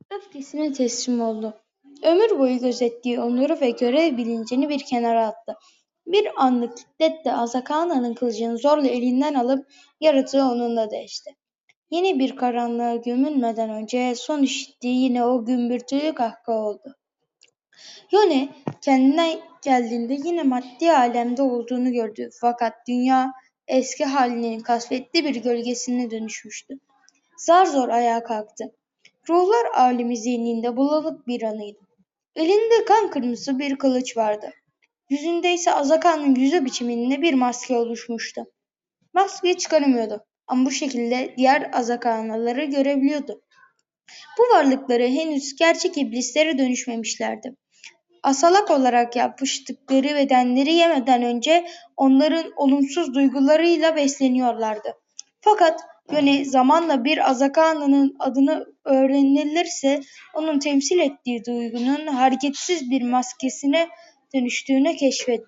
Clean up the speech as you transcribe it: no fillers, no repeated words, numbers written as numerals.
Öfkesine teslim oldu. Ömür boyu gözettiği onuru ve görev bilincini bir kenara attı. Bir anlık hiddetle Azakana'nın kılıcını zorla elinden alıp yaratığı onunla değişti. Yeni bir karanlığa gömülmeden önce son işittiği yine o gümbürtülü kahkaha oldu. Yone kendine geldiğinde yine maddi alemde olduğunu gördü. Fakat dünya eski halinin kasvetli bir gölgesine dönüşmüştü. Zar zor ayağa kalktı. Ruhlar alemi zihninde bulanık bir anıydı. Elinde kan kırmızı bir kılıç vardı. Yüzünde ise Azakan'ın yüzü biçiminde bir maske oluşmuştu. Maskeyi çıkaramıyordu ama bu şekilde diğer Azakanlıları görebiliyordu. Bu varlıkları henüz gerçek iblislere dönüşmemişlerdi. Asalak olarak yapıştıkları bedenleri yemeden önce onların olumsuz duygularıyla besleniyorlardı. Fakat Yone zamanla bir Azakanlı'nın adını öğrenilirse onun temsil ettiği duygunun hareketsiz bir maskesine dönüştüğünü keşfetti.